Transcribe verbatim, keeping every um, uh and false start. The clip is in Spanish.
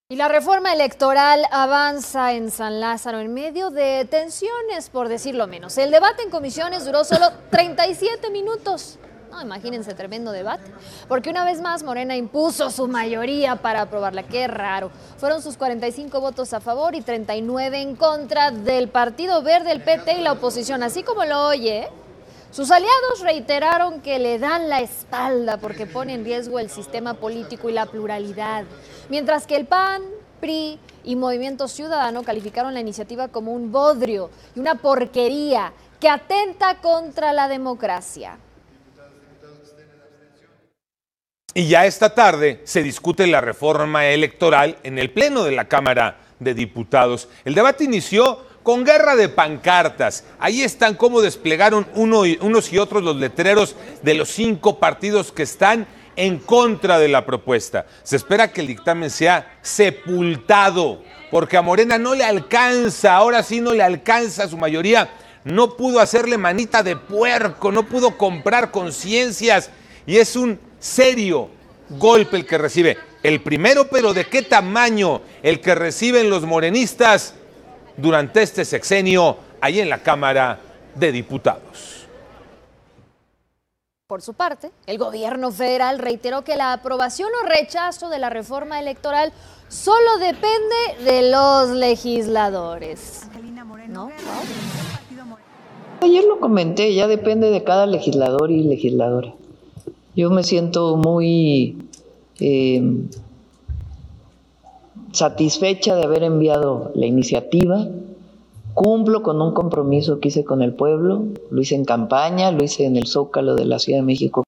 Y la reforma electoral avanza en San Lázaro en medio de tensiones, por decirlo menos. El debate en comisiones duró solo treinta y siete minutos. No, imagínense, tremendo debate. Porque una vez más Morena impuso su mayoría para aprobarla. Qué raro. Fueron sus cuarenta y cinco votos a favor y treinta y nueve en contra del Partido Verde, el P T y la oposición. Así como lo oye, sus aliados reiteraron que le dan la espalda porque pone en riesgo el sistema político y la pluralidad. Mientras que el P A N, P R I y Movimiento Ciudadano calificaron la iniciativa como un bodrio y una porquería que atenta contra la democracia. Y ya esta tarde se discute la reforma electoral en el Pleno de la Cámara de Diputados. El debate inició con guerra de pancartas. Ahí están cómo desplegaron uno y, unos y otros los letreros de los cinco partidos que están en contra de la propuesta. Se espera que el dictamen sea sepultado, porque a Morena no le alcanza, ahora sí no le alcanza, su mayoría no pudo hacerle manita de puerco, no pudo comprar conciencias, y es un serio golpe el que recibe. El primero, pero ¿de qué tamaño? El que reciben los morenistas durante este sexenio ahí en la Cámara de Diputados. Por su parte, el gobierno federal reiteró que la aprobación o rechazo de la reforma electoral solo depende de los legisladores. ¿No? Ayer lo comenté, ya depende de cada legislador y legisladora. Yo me siento muy eh, satisfecha de haber enviado la iniciativa. Cumplo con un compromiso que hice con el pueblo, lo hice en campaña, lo hice en el Zócalo de la Ciudad de México.